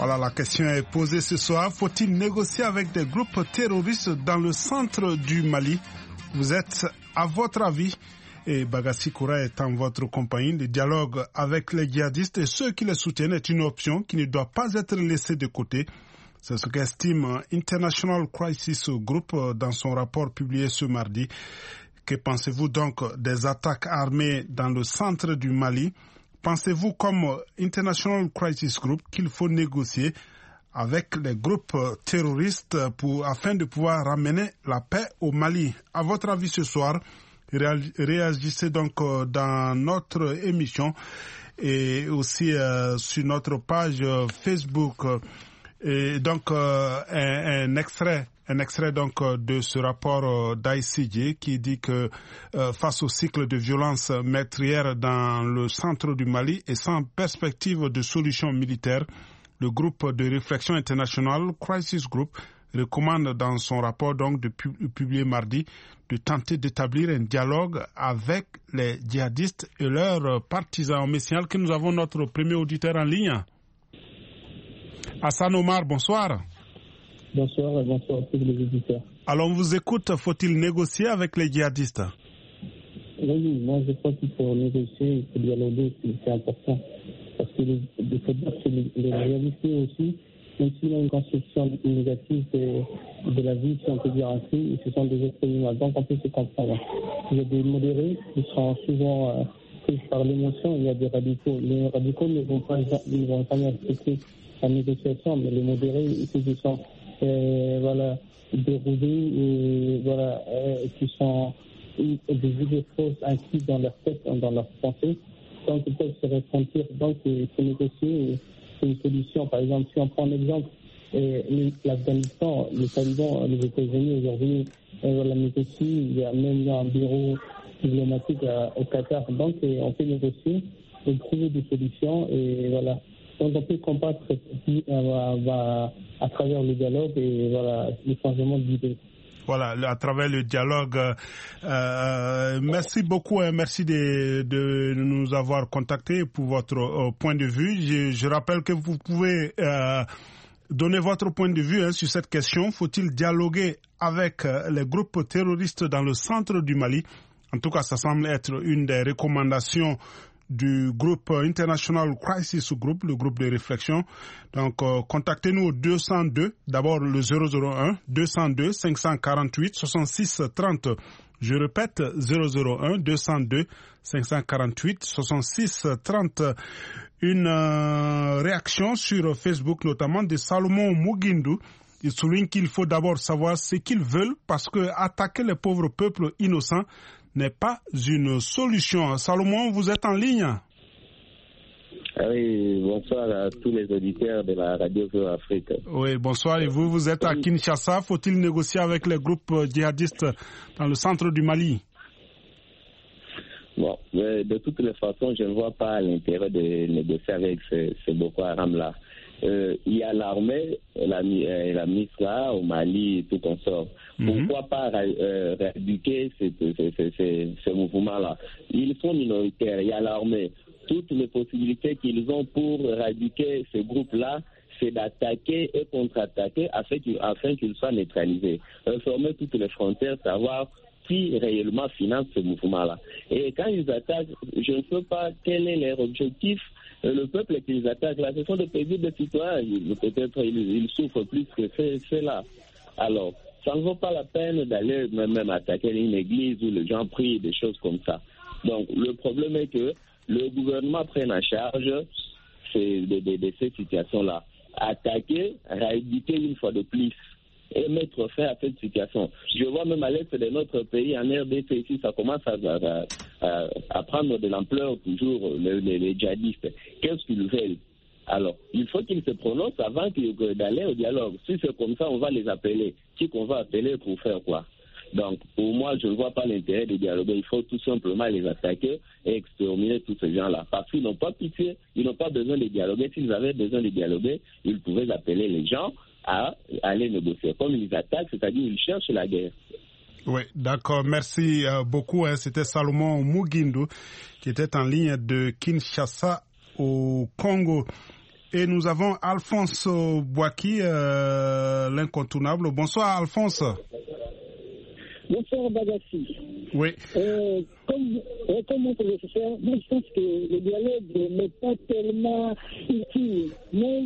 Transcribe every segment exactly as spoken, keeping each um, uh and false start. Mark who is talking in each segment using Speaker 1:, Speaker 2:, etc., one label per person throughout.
Speaker 1: Voilà, la question est posée ce soir. Faut-il négocier avec des groupes terroristes dans le centre du Mali? Vous êtes, à votre avis, et Bagassi Koura est en votre compagnie, le dialogue avec les djihadistes et ceux qui les soutiennent est une option qui ne doit pas être laissée de côté. C'est ce qu'estime International Crisis Group dans son rapport publié ce mardi. Que pensez-vous donc des attaques armées dans le centre du Mali? Pensez-vous, comme International Crisis Group, qu'il faut négocier avec les groupes terroristes pour, afin de pouvoir ramener la paix au Mali? À votre avis ce soir, réagissez donc dans notre émission et aussi euh, sur notre page Facebook. Et donc euh, un, un extrait. Un extrait donc de ce rapport d'I C J qui dit que euh, face au cycle de violence meurtrière dans le centre du Mali et sans perspective de solution militaire, le groupe de réflexion internationale Crisis Group recommande dans son rapport donc de pu- publié mardi de tenter d'établir un dialogue avec les djihadistes et leurs partisans. On me signale que nous avons notre premier auditeur en ligne. Hassan Omar, bonsoir.
Speaker 2: Bonsoir et bonsoir à tous les auditeurs.
Speaker 1: Alors on vous écoute, faut-il négocier avec les djihadistes?
Speaker 2: Oui, moi je crois qu'il faut négocier, il faut dialoguer, c'est important. Parce que il faut dire que les, les réalités aussi, même s'il y a une conception négative de, de la vie, si on peut dire ainsi, ce sont des êtres humains, donc on peut se comprendre. Il y a des modérés qui sont souvent euh, pris par l'émotion, il y a des radicaux. Les radicaux ne vont pas, ils vont pas accepter la négociation, mais les modérés, ceux qui sont euh, voilà, déroulés et voilà, euh, qui sont des idées fausses inscrites dans leur tête, dans leur pensée, donc ils peuvent se ressentir, donc il faut négocier, c'est une solution. Par exemple, si on prend l'exemple, euh, l'Afghanistan, les talibans, les États-Unis aujourd'hui, euh, voilà, négocient, il y a même un bureau diplomatique à, au Qatar, donc euh, on peut négocier et trouver des solutions et voilà. Donc on peut combattre euh, à travers le dialogue et voilà, le changement d'idées.
Speaker 1: Voilà, à travers le dialogue. Euh, merci beaucoup, hein, merci de, de nous avoir contactés pour votre euh, point de vue. Je, je rappelle que vous pouvez euh, donner votre point de vue hein, sur cette question. Faut-il dialoguer avec euh, les groupes terroristes dans le centre du Mali? En tout cas, ça semble être une des recommandations du groupe International Crisis Group, le groupe de réflexion. Donc, euh, contactez-nous au deux cent deux, d'abord le zéro zéro un, deux cent deux, cinq cent quarante-huit, soixante-six trente. Je répète, zéro zéro un, deux cent deux, cinq cent quarante-huit, soixante-six trente. Une euh, réaction sur Facebook, notamment de Salomon Mugindu. Il souligne qu'il faut d'abord savoir ce qu'ils veulent parce que attaquer les pauvres peuples innocents n'est pas une solution. Salomon, vous êtes en ligne.
Speaker 3: Ah oui, bonsoir à tous les auditeurs de la Radio Vue Afrique.
Speaker 1: Oui, bonsoir. Et vous, vous êtes à Kinshasa. Faut-il négocier avec les groupes djihadistes dans le centre du Mali?
Speaker 3: Bon, de toutes les façons, je ne vois pas l'intérêt de négocier avec ces, ces Boko Haram-là. Euh, il y a l'armée, la, la MISRA au Mali et tout en sort. Mm-hmm. Pourquoi pas euh, rééduquer ces, ces, ces, ces, ces mouvements-là? Ils sont minoritaires, il y a l'armée. Toutes les possibilités qu'ils ont pour éradiquer ces groupes-là, c'est d'attaquer et contre-attaquer afin qu'ils, afin qu'ils soient neutralisés. Reformer toutes les frontières, savoir qui réellement finance ce mouvement-là. Et quand ils attaquent, je ne sais pas quel est leur objectif. Le peuple qu'ils attaquent là, ce sont des paisibles citoyens. Peut-être ils, ils souffrent plus que ceux-là. Alors, ça ne vaut pas la peine d'aller même attaquer une église où les gens prient, des choses comme ça. Donc, le problème est que le gouvernement prenne en charge ces, de, de, de ces situations-là. Attaquer, rééduquer une fois de plus et mettre fin à cette situation. Je vois même à l'est de notre pays, en R D C, ici, ça commence à, à, à, à prendre de l'ampleur toujours, les, les, les djihadistes. Qu'est-ce qu'ils veulent? Alors, il faut qu'ils se prononcent avant d'aller au dialogue. Si c'est comme ça, on va les appeler. Qui qu'on va appeler pour faire quoi? Donc, pour moi, je ne vois pas l'intérêt de dialoguer. Il faut tout simplement les attaquer et exterminer tous ces gens-là. Parce qu'ils n'ont pas pitié, ils n'ont pas besoin de dialoguer. S'ils avaient besoin de dialoguer, ils pouvaient appeler les gens à aller négocier. Comme ils attaquent, c'est-à-dire ils cherchent la guerre.
Speaker 1: Oui, d'accord. Merci euh, beaucoup. Hein. C'était Salomon Mugindu qui était en ligne de Kinshasa au Congo. Et nous avons Alphonse Boaki, euh, l'incontournable. Bonsoir Alphonse.
Speaker 4: Bonsoir Bagassi.
Speaker 1: Oui.
Speaker 4: Euh, comme, euh, comme mon professeur, moi je pense que le dialogue n'est pas tellement utile, mais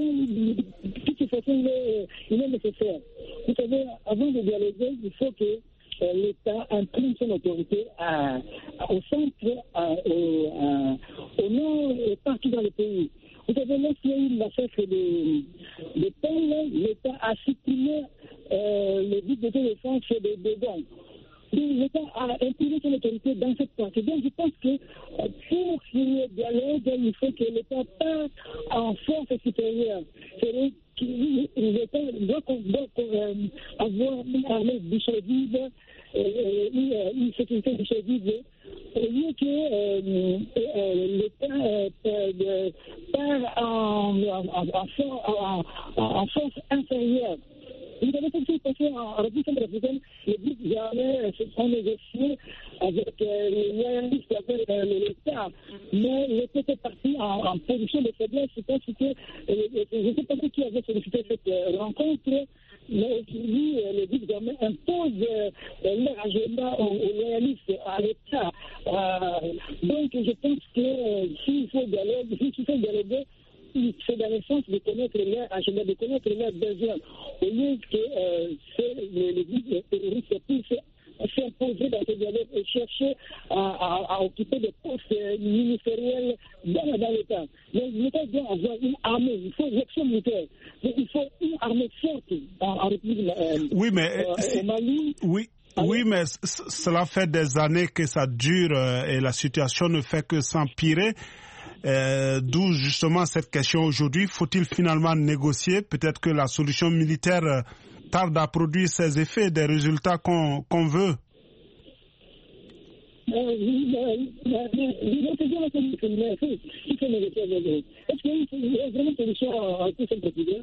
Speaker 4: de toute façon il est, il est nécessaire. Vous savez, avant de dialoguer, il faut que euh, l'État imprime son autorité à, à, au centre, à, au, à, au nord et partout dans le pays. Vous savez, lorsqu'il y a eu le massacre de, de Paul, l'État a supprimé euh, le but de défense de Bégon. L'État a imprimé son autorité dans cette partie. Donc je pense que euh, pour qu'il y ait dialogue, il faut que l'État parte en force supérieure. C'est-à-dire que l'État doit, doit euh, avoir une armée dissuasive, euh, une, une sécurité dissuasive, au lieu que euh, euh, l'État euh, part en, en, en, en, en force inférieure. Vous avez ce qui s'est passé en République centrafricaine, les groupes armés se sont négociés avec euh, les loyalistes, avec euh, l'État, mais l'État était parti en, en position de faiblesse. Je pense que, euh, je ne sais pas qui avait sollicité cette euh, rencontre, mais aujourd'hui, euh, les groupes armés imposent euh, leur agenda aux, aux loyalistes, à l'État. Euh, donc, je pense que euh, s'il faut dialoguer, s'il faut dialoguer, c'est dans le sens de connaître leur agenda, de connaître leurs besoins, au lieu que euh, les, les groupes terroristes puissent s'imposer dans ce dialogue et chercher à, à, à occuper des postes ministériels dans, dans l'État. Donc l'État doit avoir une armée, il faut une action militaire. Donc, il faut une armée forte en, en République euh,
Speaker 1: oui, mais,
Speaker 4: euh, au Mali.
Speaker 1: Oui. Oui, mais c- cela fait des années que ça dure euh, et la situation ne fait que s'empirer. Euh, d'où justement cette question aujourd'hui. Faut-il finalement négocier? Peut-être que la solution militaire euh, tarde à produire ses effets, des résultats qu'on, qu'on veut.
Speaker 4: Est-ce qu'il y a vraiment une solution à tout ce problème?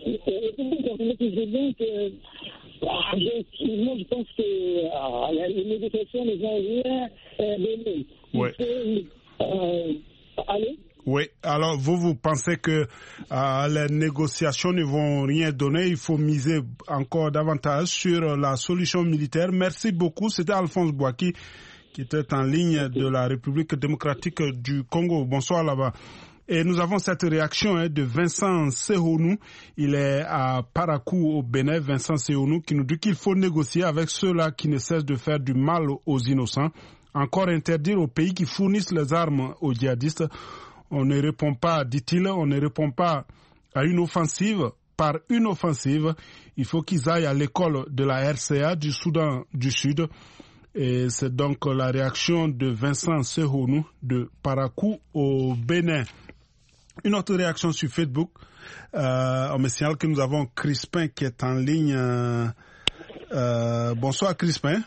Speaker 4: Moi, je pense que les négociations ne vont rien donner.
Speaker 1: Oui. Allez? Oui, alors vous, vous pensez que euh, les négociations ne vont rien donner, il faut miser encore davantage sur la solution militaire. Merci beaucoup, c'était Alphonse Boaki qui était en ligne de la République démocratique du Congo. Bonsoir là-bas. Et nous avons cette réaction hein, de Vincent Sehonou, il est à Parakou au Bénin, Vincent Sehonou, qui nous dit qu'il faut négocier avec ceux-là qui ne cessent de faire du mal aux innocents. Encore interdire aux pays qui fournissent les armes aux djihadistes. On ne répond pas, dit-il, on ne répond pas à une offensive par une offensive. Il faut qu'ils aillent à l'école de la R C A du Soudan du Sud. Et c'est donc la réaction de Vincent Sehonou de Parakou au Bénin. Une autre réaction sur Facebook. Euh, on me signale que nous avons Crispin qui est en ligne. Euh, euh, bonsoir Crispin.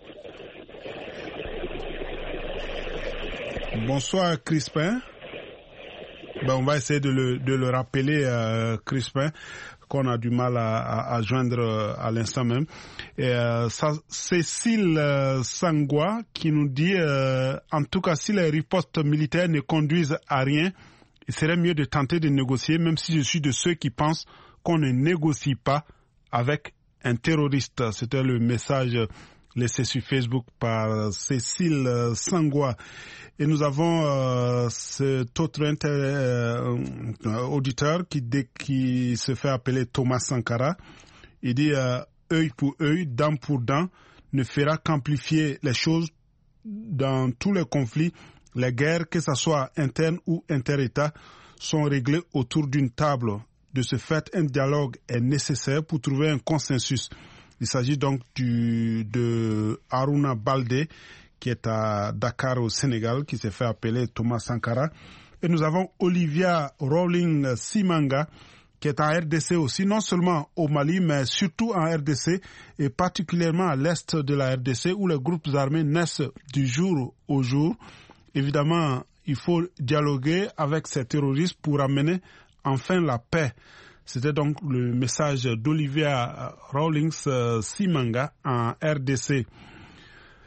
Speaker 1: Bonsoir Crispin. Ben, on va essayer de le, de le rappeler, euh, Crispin, qu'on a du mal à, à, à joindre à l'instant même. Et, euh, ça, Cécile euh, Sangwa qui nous dit, euh, en tout cas, si les ripostes militaires ne conduisent à rien, il serait mieux de tenter de négocier, même si je suis de ceux qui pensent qu'on ne négocie pas avec un terroriste. C'était le message laissé sur Facebook par Cécile euh, Sangwa. Et nous avons euh, cet autre inter, euh, auditeur qui, qui se fait appeler Thomas Sankara. Il dit euh, œil pour œil, dent pour dent, ne fera qu'amplifier les choses dans tous les conflits. Les guerres, que ce soit internes ou inter-États, sont réglées autour d'une table. De ce fait, un dialogue est nécessaire pour trouver un consensus. Il s'agit donc du, de Haruna Baldé, qui est à Dakar au Sénégal, qui s'est fait appeler Thomas Sankara. Et nous avons Olivia Rowling Simanga, qui est en R D C aussi, non seulement au Mali, mais surtout en R D C, et particulièrement à l'est de la R D C, où les groupes armés naissent du jour au jour. Évidemment, il faut dialoguer avec ces terroristes pour amener enfin la paix. C'était donc le message d'Olivia Rawlings Simanga en R D C.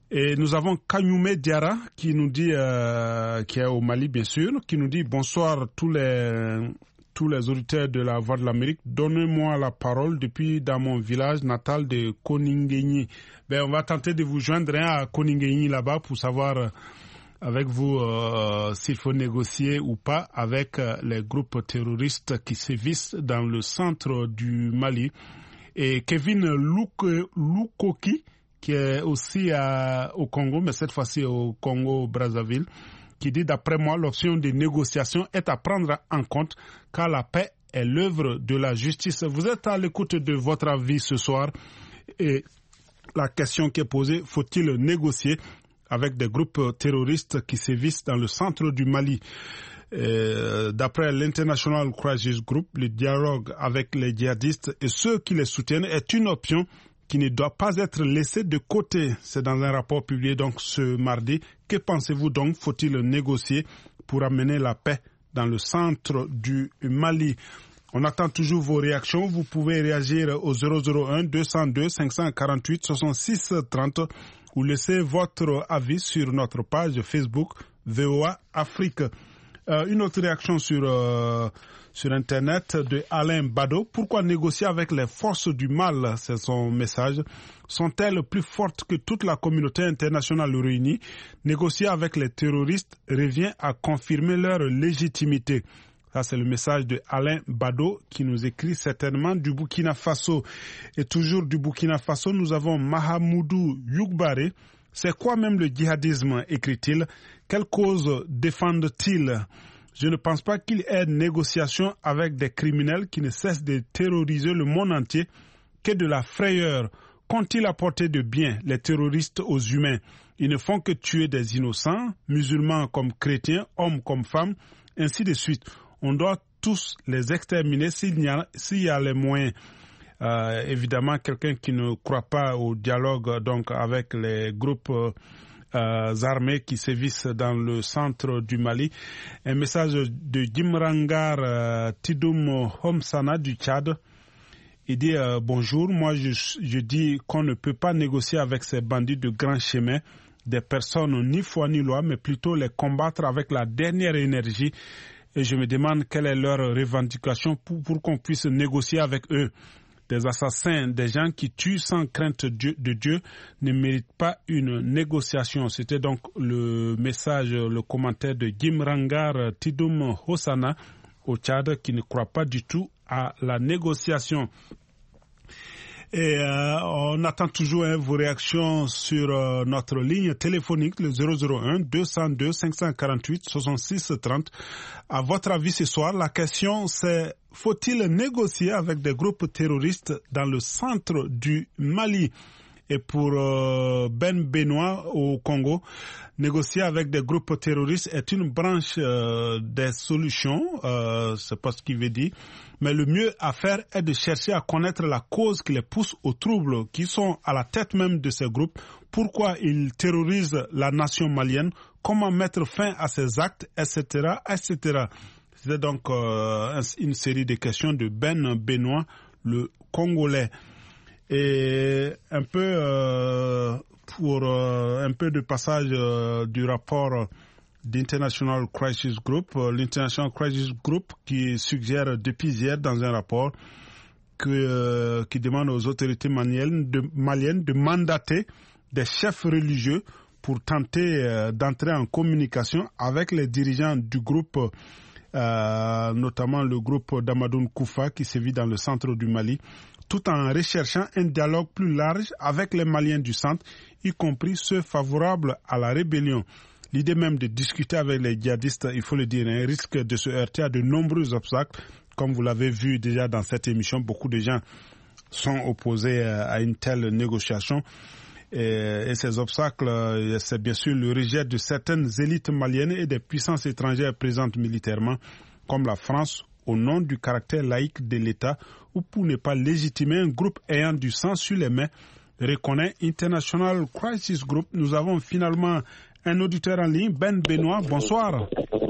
Speaker 1: Et nous avons Kanyume Diara qui nous dit, euh, qui est au Mali bien sûr, qui nous dit bonsoir tous les tous les auditeurs de la Voix de l'Amérique. Donnez-moi la parole depuis dans mon village natal de Koningeni. Ben on va tenter de vous joindre hein, à Koningeni là-bas pour savoir euh, avec vous euh, s'il faut négocier ou pas avec euh, les groupes terroristes qui sévissent dans le centre du Mali. Et Kevin Luk- Lukoki qui est aussi à, au Congo, mais cette fois-ci au Congo-Brazzaville, qui dit d'après moi, l'option de négociation est à prendre en compte car la paix est l'œuvre de la justice. Vous êtes à l'écoute de votre avis ce soir et la question qui est posée, faut-il négocier avec des groupes terroristes qui sévissent dans le centre du Mali? Euh, d'après l'International Crisis Group, le dialogue avec les djihadistes et ceux qui les soutiennent est une option qui ne doit pas être laissé de côté. C'est dans un rapport publié donc ce mardi. Que pensez-vous donc? Faut-il négocier pour amener la paix dans le centre du Mali? On attend toujours vos réactions. Vous pouvez réagir au zéro zéro un deux zéro deux cinq cent quarante-huit soixante-six trente ou laisser votre avis sur notre page Facebook V O A Afrique. Euh, une autre réaction sur, euh, sur Internet de Alain Bado. Pourquoi négocier avec les forces du mal? C'est son message. Sont-elles plus fortes que toute la communauté internationale réunie? Négocier avec les terroristes revient à confirmer leur légitimité. Ça, c'est le message de Alain Bado qui nous écrit certainement du Burkina Faso. Et toujours du Burkina Faso, nous avons Mahamoudou Youkbare. C'est quoi même le djihadisme, écrit-il? Quelle cause défendent-ils? Je ne pense pas qu'il y ait négociation avec des criminels qui ne cessent de terroriser le monde entier que de la frayeur. Qu'ont-ils apporté de bien, les terroristes, aux humains? Ils ne font que tuer des innocents, musulmans comme chrétiens, hommes comme femmes, ainsi de suite. On doit tous les exterminer s'il y a, s'il y a les moyens. Euh, évidemment, quelqu'un qui ne croit pas au dialogue donc avec les groupes euh, armés qui sévissent dans le centre du Mali. Un message de Jimrangar euh, Tidoum Homsana du Tchad. Il dit euh, bonjour, moi je, je dis qu'on ne peut pas négocier avec ces bandits de grand chemin, des personnes ni foi ni loi, mais plutôt les combattre avec la dernière énergie. Et je me demande quelle est leur revendication pour, pour qu'on puisse négocier avec eux. Des assassins, des gens qui tuent sans crainte de Dieu ne méritent pas une négociation. C'était donc le message, le commentaire de Jimrangar Tidoum Hossana au Tchad qui ne croit pas du tout à la négociation. Et euh, on attend toujours hein, vos réactions sur euh, notre ligne téléphonique, le zéro zéro un deux zéro deux cinq cent quarante-huit soixante-six trente. À votre avis ce soir, la question c'est: faut-il négocier avec des groupes terroristes dans le centre du Mali? Et pour euh, Ben Benoît au Congo, négocier avec des groupes terroristes est une branche euh, des solutions, euh, c'est pas ce qu'il veut dire, mais le mieux à faire est de chercher à connaître la cause qui les pousse aux troubles, qui sont à la tête même de ces groupes, pourquoi ils terrorisent la nation malienne, comment mettre fin à ces actes, et cetera, et cetera. C'était donc euh, une série de questions de Ben Benoît, le Congolais. Et un peu euh, pour euh, un peu de passage euh, du rapport d'International Crisis Group, euh, l'International Crisis Group qui suggère depuis hier dans un rapport que, euh, qui demande aux autorités maliennes de, maliennes de mandater des chefs religieux pour tenter euh, d'entrer en communication avec les dirigeants du groupe, euh, notamment le groupe d'Amadoun Koufa qui sévit dans le centre du Mali, tout en recherchant un dialogue plus large avec les Maliens du centre, y compris ceux favorables à la rébellion. L'idée même de discuter avec les djihadistes, il faut le dire, hein, risque de se heurter à de nombreux obstacles. Comme vous l'avez vu déjà dans cette émission, beaucoup de gens sont opposés à une telle négociation. Et, et ces obstacles, c'est bien sûr le rejet de certaines élites maliennes et des puissances étrangères présentes militairement, comme la France, au nom du caractère laïque de l'État, ou pour ne pas légitimer un groupe ayant du sang sur les mains, reconnaît International Crisis Group. Nous avons finalement un auditeur en ligne, Ben Benoît. Bonsoir.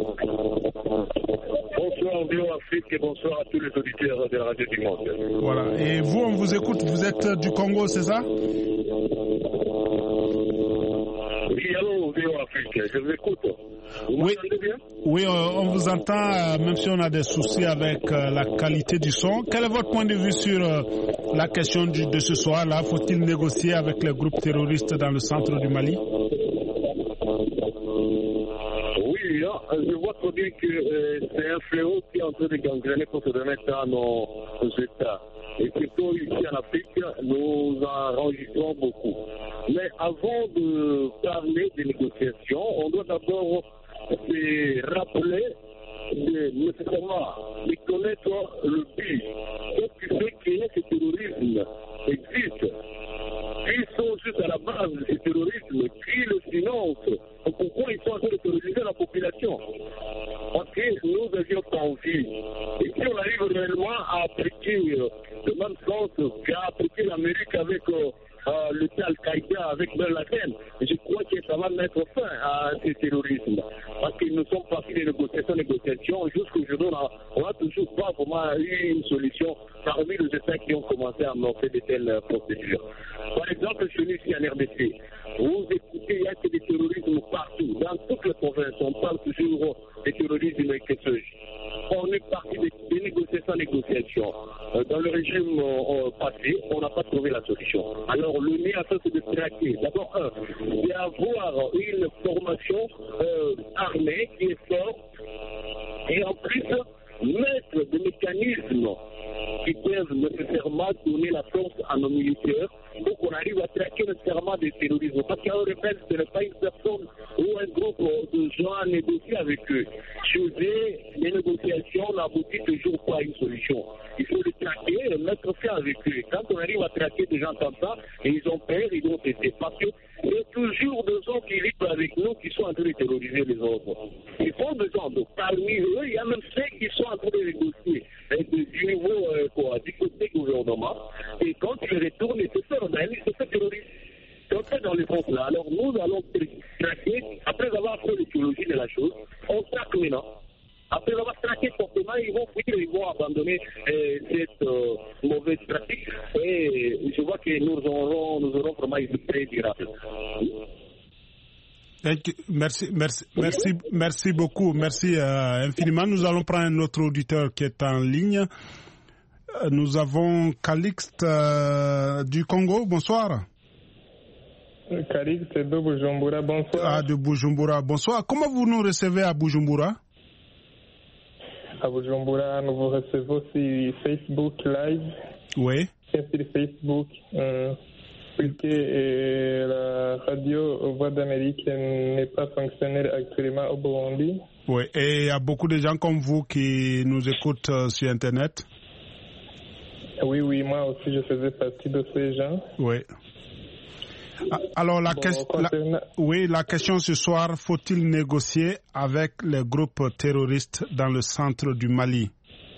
Speaker 5: Bonsoir, V O A Afrique, et bonsoir à tous les auditeurs de la Radio du Monde.
Speaker 1: Voilà. Et vous, on vous écoute. Vous êtes du Congo, c'est ça?
Speaker 5: Oui, allô, V O Afrique, je vous écoute. Vous
Speaker 1: oui,
Speaker 5: m'entendez bien?
Speaker 1: Oui, euh, on vous entend, euh, même si on a des soucis avec euh, la qualité du son. Quel est votre point de vue sur euh, la question du, de ce soir-là? Faut-il négocier avec les groupes terroristes dans le centre du Mali?
Speaker 5: Oui, là, je vois très bien que euh, c'est un fléau qui est en train de gangréner pour se remettre dans nos, nos États. Et surtout ici en Afrique, nous en enregistrons beaucoup. Mais avant de parler des négociations, on doit d'abord se rappeler de, nécessairement de connaître le but. Qu'est-ce qui fait que ce terrorisme existe? Ils sont juste à la base de ce terrorisme, qui le finance. Pourquoi ils sont en train de terroriser la population? Parce que nous avions envie. Et si on arrive réellement à appliquer le même sens qu'a appliqué l'Amérique avec euh, euh, le Al-Qaïda, avec Ben Laden, je crois que ça va mettre fin à ce terrorisme. Parce qu'ils nous sont partis des négociations, négociations. Jusqu'aujourd'hui, on n'a toujours pas vraiment eu une solution parmi les États qui ont commencé à monter de telles procédures. Par exemple, chez nous ici en R D C, vous écoutez, il y a que des terrorismes partout. Dans toutes les provinces, on parle toujours des terrorismes et que sais-je. On est parti des, des négociations, négociations. Euh, dans le régime euh, passé, on n'a pas trouvé la solution. Alors, le mieux à faire, c'est de traquer. D'abord, un, d'avoir une formation euh, armée qui est forte et en plus, mettre des mécanismes qui peuvent nécessairement donner la force à nos militaires pour qu'on arrive à traquer nécessairement des terroristes. Parce qu'un rebelle, ce n'est pas une personne ou un groupe de gens à négocier avec eux. Chez eux, les négociations n'aboutissent toujours pas à une solution. Il faut les traquer et mettre fin avec eux. Quand on arrive à traquer des gens comme ça, et ils ont peur, ils ont été. Parce que c'est toujours des gens qui vivent avec nous qui sont en train de terroriser les autres. Ils font besoin de. Parmi eux, il y a même ceux qui sont en train de négocier du niveau euh, quoi, du côté gouvernement. Et quand ils retournent, ils se font ils se font terroriser. C'est fait dans le sens là. Alors nous allons traquer, après avoir fait l'écologie de la chose, on traque maintenant. Après avoir traqué fortement, ils vont fuir, ils vont abandonner euh, cette euh, mauvaise pratique. Et je vois que nous aurons, nous aurons vraiment une très durable.
Speaker 1: Merci, merci, merci, merci beaucoup, merci euh, infiniment. Nous allons prendre un autre auditeur qui est en ligne. Nous avons Calixte euh, du Congo. Bonsoir.
Speaker 6: Calixte de Bujumbura. Bonsoir.
Speaker 1: Ah, de Bujumbura. Bonsoir. Comment vous nous recevez à Bujumbura?
Speaker 6: À Bujumbura, nous vous recevons sur Facebook Live.
Speaker 1: Oui.
Speaker 6: Sur Facebook. Euh, puisque euh, la radio Voix d'Amérique n'est pas fonctionnelle actuellement au Burundi.
Speaker 1: Oui, et il y a beaucoup de gens comme vous qui nous écoutent euh, sur Internet.
Speaker 6: Oui, oui, moi aussi je faisais partie de ces gens.
Speaker 1: Oui. Alors, la,
Speaker 6: bon,
Speaker 1: question,
Speaker 6: concernant...
Speaker 1: la, oui, la question ce soir, faut-il négocier avec les groupes terroristes dans le centre du Mali?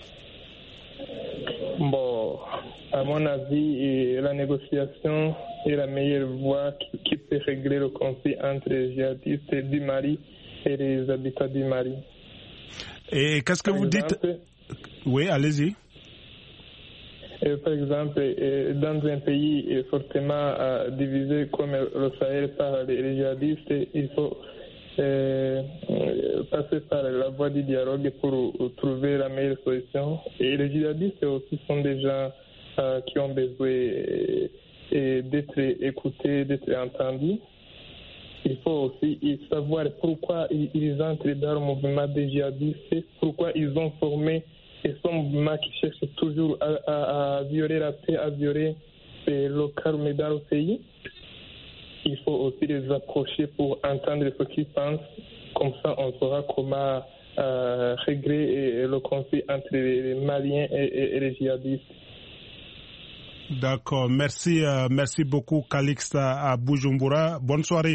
Speaker 6: Bon, à mon avis, la négociation est la meilleure voie qui, qui peut régler le conflit entre les djihadistes du Mali et les habitants du Mali.
Speaker 1: Et qu'est-ce que
Speaker 6: par
Speaker 1: vous
Speaker 6: exemple,
Speaker 1: dites? Oui, allez-y.
Speaker 6: Euh, par exemple, euh, dans un pays euh, fortement euh, divisé comme le Sahel par les, les djihadistes, il faut euh, euh, passer par la voie du dialogue pour euh, trouver la meilleure solution. Et les djihadistes aussi sont des gens euh, qui ont besoin euh, d'être écoutés, d'être entendus. Il faut aussi savoir pourquoi ils entrent dans le mouvement des djihadistes, pourquoi ils ont formé et son mouvement qui cherche toujours à, à, à violer la paix, à violer le calme dans le pays. Il faut aussi les approcher pour entendre ce qu'ils pensent. Comme ça, on saura comment euh, régler le conflit entre les Maliens et, et, et les djihadistes.
Speaker 1: D'accord. Merci, euh, merci beaucoup, Calixte à Bujumbura. Bonne soirée.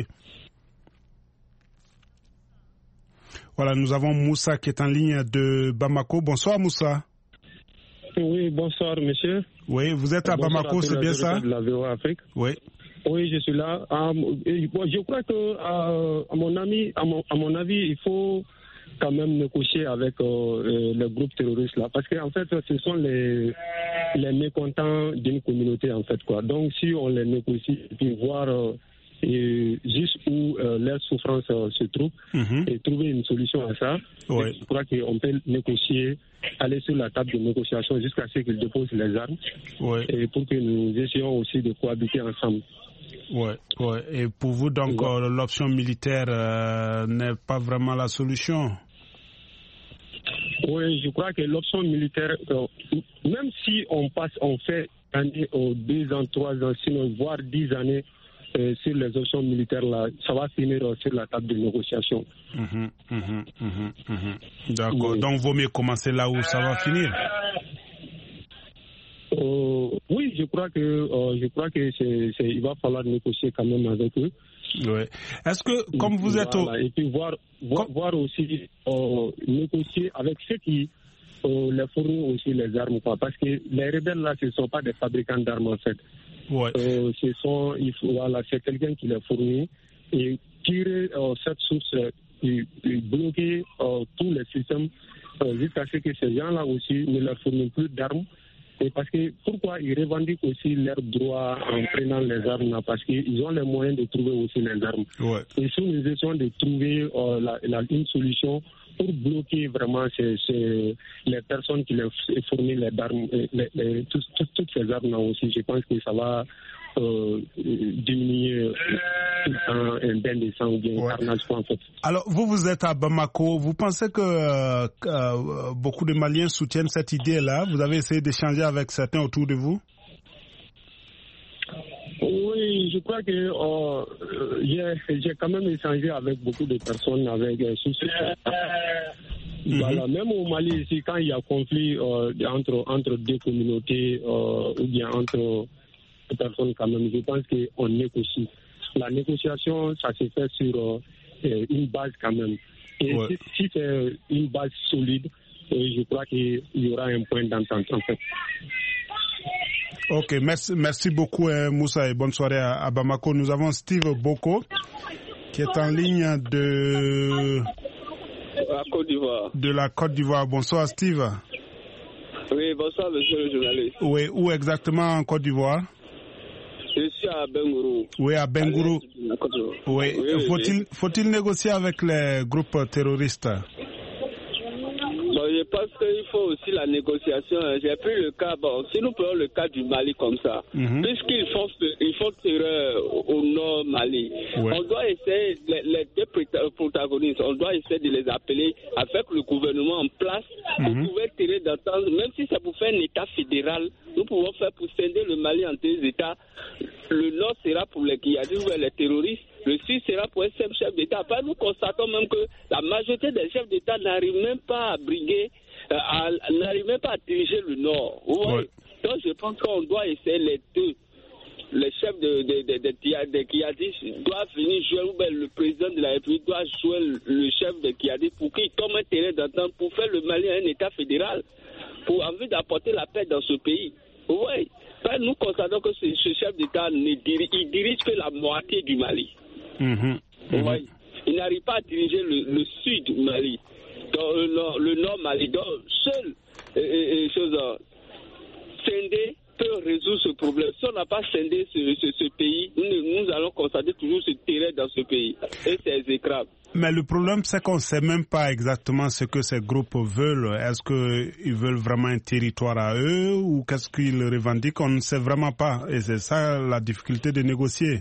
Speaker 1: Voilà, nous avons Moussa qui est en ligne de Bamako. Bonsoir Moussa.
Speaker 7: Oui, bonsoir monsieur.
Speaker 1: Oui, vous êtes à bonsoir Bamako, c'est bien ça?
Speaker 7: De la V O Afrique.
Speaker 1: Oui.
Speaker 7: Oui, je suis là. Um, je crois que, uh, à mon ami, à mon, à mon avis, il faut quand même négocier avec euh, le groupe terroriste là, parce qu'en fait, ce sont les les mécontents d'une communauté en fait quoi. Donc, si on les négocie, puis voir euh, et juste où euh, leur souffrance euh, se trouve, mm-hmm. et trouver une solution à ça. Ouais. Je crois qu'on peut négocier, aller sur la table de négociation jusqu'à ce qu'ils déposent les armes, ouais. et pour que nous essayons aussi de cohabiter ensemble.
Speaker 1: Ouais, ouais. Et pour vous, donc, ouais. euh, l'option militaire euh, n'est pas vraiment la solution?
Speaker 7: Oui, je crois que l'option militaire, euh, même si on passe, on fait année, euh, deux ans, trois ans, sinon voire dix années euh, sur les options militaires, là, ça va finir euh, sur la table de négociation.
Speaker 1: Mmh, mmh, mmh, mmh. D'accord. Oui. Donc, vaut mieux commencer là où ça va finir.
Speaker 7: Euh, oui, je crois que euh, je crois que c'est, c'est, il va falloir négocier quand même avec eux.
Speaker 1: Oui. Est-ce que, comme vous êtes
Speaker 7: voilà, au... et puis voir voir, voir aussi euh, négocier avec ceux qui euh, les fournissent aussi les armes, quoi, parce que les rebelles là, ce ne sont pas des fabricants d'armes en fait. Ouais. Euh, ce sont, il faut, voilà, c'est quelqu'un qui les fournit et tirer euh, cette source et, et bloquer euh, tous les systèmes euh, jusqu'à ce que ces gens là aussi ne leur fournissent plus d'armes. Et parce que pourquoi ils revendiquent aussi leurs droits en prenant les armes là, parce qu'ils ont les moyens de trouver aussi les armes. Ouais. Et si nous essayons de trouver euh, la, la, une solution pour bloquer vraiment ces, ces, les personnes qui les fournissent les armes, les, les, tout, tout, toutes ces armes là aussi, je pense que ça va euh, diminuer un, un bain de sang ou bien un carnage en fait.
Speaker 1: Alors vous, vous êtes à Bamako, vous pensez que euh, euh, beaucoup de Maliens soutiennent cette idée-là? Vous avez essayé d'échanger avec certains autour de vous?
Speaker 7: Oui, je crois que euh, j'ai, j'ai quand même échangé avec beaucoup de personnes avec euh, sous mm-hmm. Voilà, même au Mali ici, quand il y a conflit euh, entre entre deux communautés euh, ou bien entre personnes quand même, je pense qu'on négocie. La négociation, ça se fait sur euh, une base quand même. Et ouais. si, si c'est une base solide, euh, je crois qu'il y aura un point d'entente en fait.
Speaker 1: Ok, merci, merci beaucoup euh, Moussa et bonne soirée à, à Bamako. Nous avons Steve Boko qui est en ligne de
Speaker 8: la Côte d'Ivoire.
Speaker 1: De la Côte d'Ivoire. Bonsoir Steve.
Speaker 8: Oui, bonsoir monsieur le journaliste.
Speaker 1: Oui, où exactement en Côte d'Ivoire?
Speaker 8: Je suis à Bengourou.
Speaker 1: Oui, à Bengourou. Oui. oui, faut-il, faut-il négocier avec les groupes terroristes?
Speaker 8: Bon, je pense qu'il faut aussi la négociation. J'ai pris le cas, bon, si nous prenons le cas du Mali comme ça, mm-hmm. puisqu'ils font, ils font terreur au nord Mali, ouais. on doit essayer, les, les deux protagonistes, on doit essayer de les appeler avec le gouvernement en place pour mm-hmm. pouvoir tirer d'entendre, même si c'est pour faire un État fédéral, nous pouvons faire pour scinder le Mali en deux États. Le nord sera pour les djihadistes ou les terroristes, le sud sera pour un seul chef d'État. Après, nous constatons même que la majorité des chefs d'État n'arrivent même pas à briguer, euh, à, n'arrivent même pas à diriger le nord. Ouais. Donc je pense qu'on doit essayer les deux. Les chefs de, de, de, de, de, de djihadistes doivent venir jouer, ou bien le président de la République doit jouer le, le chef de djihadistes pour qu'il tombe un terrain d'entente pour faire le Mali un État fédéral, pour envie d'apporter la paix dans ce pays. Oui, enfin, nous constatons que ce, ce chef d'État ne dirige, il dirige que la moitié du Mali. Mmh, mmh. Oui, il n'arrive pas à diriger le, le sud du Mali, donc, le, nord, le nord Mali. Donc, seul euh, euh, chose, euh, scinder peut résoudre ce problème. Si on n'a pas scindé ce, ce, ce pays, nous, nous allons constater toujours ce terrain dans ce pays. Et c'est exécrable.
Speaker 1: Mais le problème, c'est qu'on ne sait même pas exactement ce que ces groupes veulent. Est-ce qu'ils veulent vraiment un territoire à eux ou qu'est-ce qu'ils revendiquent? On ne sait vraiment pas. Et c'est ça la difficulté de négocier.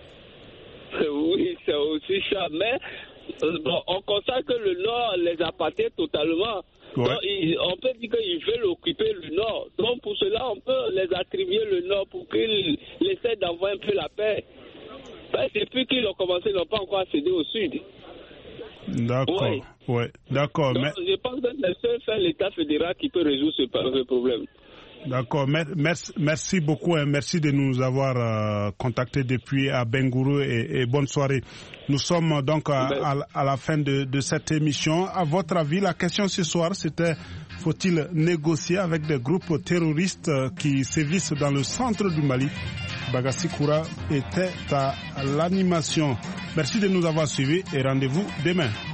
Speaker 8: Oui, c'est aussi ça. Mais bon, on constate que le Nord les appartient totalement. Ouais. Donc, ils, on peut dire qu'ils veulent occuper le Nord. Donc pour cela, on peut les attribuer le Nord pour qu'ils essaient d'avoir un peu la paix. Ben, depuis qu'ils ont commencé, ils n'ont pas encore cédé au Sud.
Speaker 1: D'accord, oui. Ouais. D'accord.
Speaker 8: Donc, mais... je pense que c'est seul faire l'État fédéral qui peut résoudre ce, ce problème.
Speaker 1: D'accord, merci, merci beaucoup et merci de nous avoir euh, contactés depuis à Bengourou et, et bonne soirée. Nous sommes donc à, à, à la fin de, de cette émission. À votre avis, la question ce soir, c'était faut-il négocier avec des groupes terroristes qui sévissent dans le centre du Mali? Bagassi Koura était à l'animation. Merci de nous avoir suivis et rendez-vous demain.